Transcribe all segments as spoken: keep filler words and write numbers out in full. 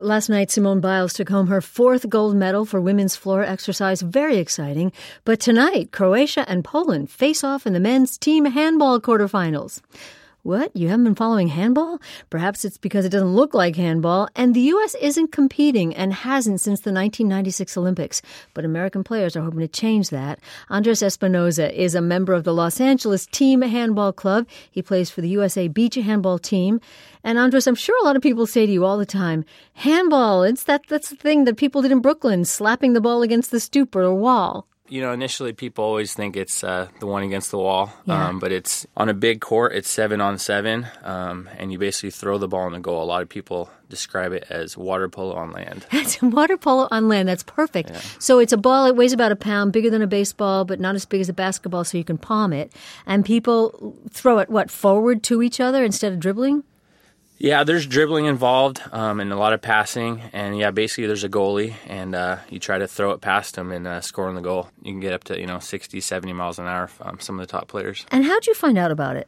Last night, Simone Biles took home her fourth gold medal for women's floor exercise. Very exciting. But tonight, Croatia and Poland face off in the men's team handball quarterfinals. What? You haven't been following handball? Perhaps it's because it doesn't look like handball, and the U S isn't competing and hasn't since the nineteen ninety-six Olympics. But American players are hoping to change that. Andres Espinoza is a member of the Los Angeles Team Handball Club. He plays for the U S A Beach Handball Team. And Andres, I'm sure a lot of people say to you all the time, handball, it's that that's the thing that people did in Brooklyn, slapping the ball against the stoop or wall. You know, initially people always think it's uh, the one against the wall, Yeah. um, but it's on a big court. It's seven on seven, um, and you basically throw the ball in the goal. A lot of people describe it as water polo on land. That's water polo on land. That's perfect. Yeah. So it's a ball. It weighs about a pound, bigger than a baseball, but not as big as a basketball, so you can palm it. And people throw it, what, forward to each other instead of dribbling? Yeah, there's dribbling involved um, and a lot of passing. And, yeah, basically there's a goalie, and uh, you try to throw it past him and uh, score on the goal. You can get up to, you know, sixty, seventy miles an hour from some of the top players. And how'd you find out about it?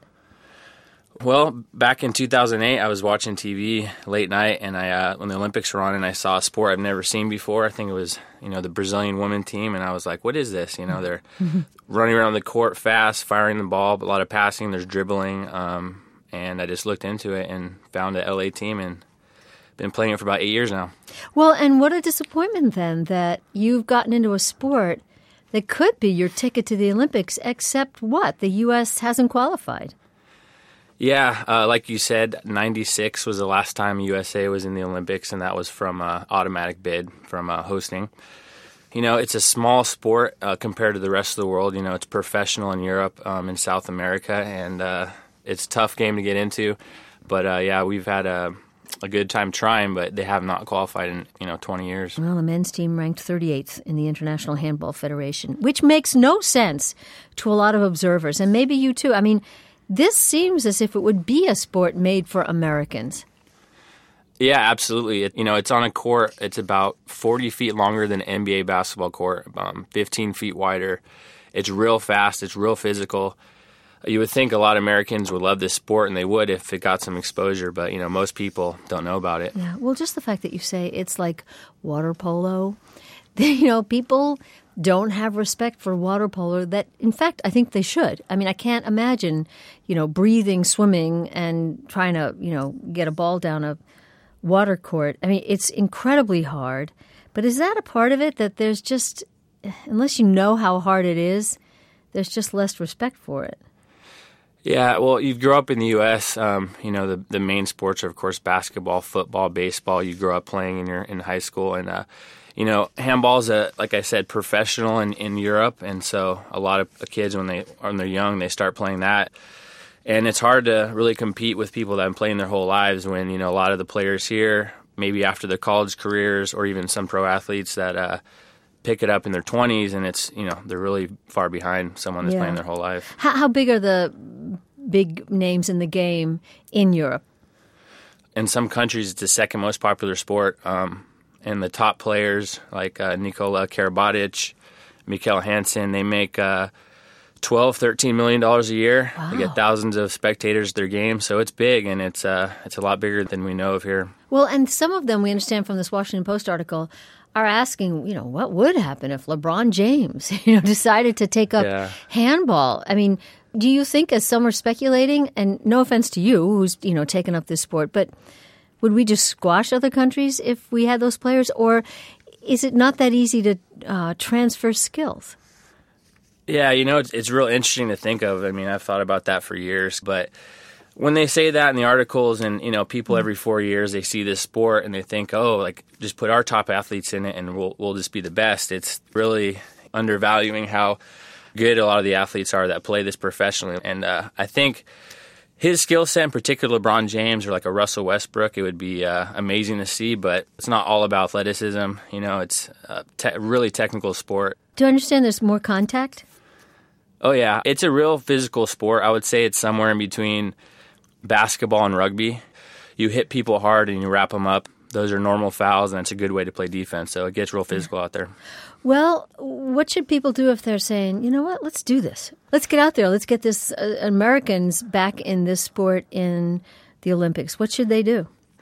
Well, back in two thousand eight, I was watching T V late night, and I uh, when the Olympics were on, and I saw a sport I've never seen before. I think it was, you know, the Brazilian women team, and I was like, what is this? You know, they're running around the court fast, firing the ball, but a lot of passing, there's dribbling, um and I just looked into it and found an L A team and been playing it for about eight years now. Well, and what a disappointment then that you've gotten into a sport that could be your ticket to the Olympics, except what? The U S hasn't qualified. Yeah, uh, like you said, ninety-six was the last time U S A was in the Olympics, and that was from uh, automatic bid from uh, hosting. You know, it's a small sport uh, compared to the rest of the world. You know, it's professional in Europe, um, in South America, and uh, it's a tough game to get into. But, uh, yeah, we've had a, a good time trying, but they have not qualified in, you know, twenty years. Well, the men's team ranked thirty-eighth in the International Handball Federation, which makes no sense to a lot of observers, and maybe you too. I mean, this seems as if it would be a sport made for Americans. Yeah, absolutely. It, you know, it's on a court. It's about forty feet longer than an N B A basketball court, um, fifteen feet wider. It's real fast. It's real physical. You would think a lot of Americans would love this sport, and they would if it got some exposure, but, you know, most people don't know about it. Yeah, well, just the fact that you say it's like water polo, you know, people don't have respect for water polo that, in fact, I think they should. I mean, I can't imagine, you know, breathing, swimming, and trying to, you know, get a ball down a water court. I mean, it's incredibly hard. But is that a part of it, that there's just, unless you know how hard it is, there's just less respect for it? Yeah, well, you grow up in the U S, um, you know, the the main sports are, of course, basketball, football, baseball. You grow up playing in your in high school, and, uh, you know, handball is, a, like I said, professional in, in Europe, and so a lot of kids, when, they, when they're young, they start playing that. And it's hard to really compete with people that have been playing their whole lives when, you know, a lot of the players here, maybe after their college careers, or even some pro athletes that uh, pick it up in their twenties, and it's, you know, they're really far behind someone that's Yeah. playing their whole life. How, how big are the big names in the game in Europe? In some countries, it's the second most popular sport. Um, and the top players like uh, Nikola Karabatic, Mikkel Hansen, they make uh, twelve, thirteen million dollars a year. Wow. They get thousands of spectators at their games, so it's big, and it's uh, it's a lot bigger than we know of here. Well, and some of them, we understand from this Washington Post article, are asking, you know, what would happen if LeBron James, you know, decided to take up Yeah. handball? I mean, do you think, as some are speculating, and no offense to you, who's, you know, taken up this sport, but would we just squash other countries if we had those players? Or is it not that easy to uh, transfer skills? Yeah, you know, it's, it's real interesting to think of. I mean, I've thought about that for years, but when they say that in the articles, and, you know, people every four years, they see this sport and they think, oh, like, just put our top athletes in it and we'll we'll just be the best. It's really undervaluing how good a lot of the athletes are that play this professionally. And uh, I think his skill set, in particular LeBron James or like a Russell Westbrook, it would be uh, amazing to see, but it's not all about athleticism. You know, it's a te- really technical sport. Do you understand there's more contact? Oh, yeah. It's a real physical sport. I would say it's somewhere in between basketball and rugby. You hit people hard and you wrap them up. Those are normal fouls, and it's a good way to play defense. So it gets real physical out there. Well, what should people do if they're saying, you know what, let's do this. Let's get out there. Let's get this uh, Americans back in this sport in the Olympics. What should they do?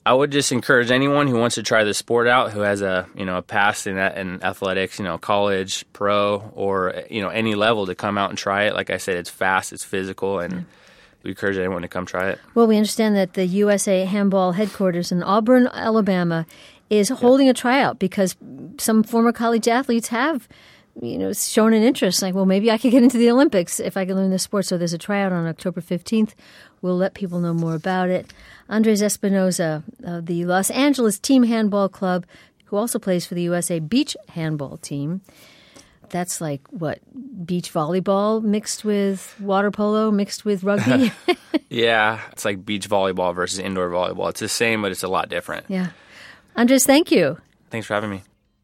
I would just encourage anyone who wants to try the sport out, who has a you know a past in that in athletics, you know, college, pro, or you know any level, to come out and try it. Like I said, it's fast, it's physical, and we encourage anyone to come try it. Well, we understand that the U S A Handball headquarters in Auburn, Alabama, is holding yeah. a tryout because some former college athletes have, you know, shown an interest. Like, well, maybe I could get into the Olympics if I can learn this sport. So there's a tryout on October fifteenth. We'll let people know more about it. Andres Espinoza of the Los Angeles Team Handball Club, who also plays for the U S A Beach Handball Team. That's like, what, beach volleyball mixed with water polo, mixed with rugby? Yeah, it's like beach volleyball versus indoor volleyball. It's the same, but it's a lot different. Yeah. Andres, thank you. Thanks for having me.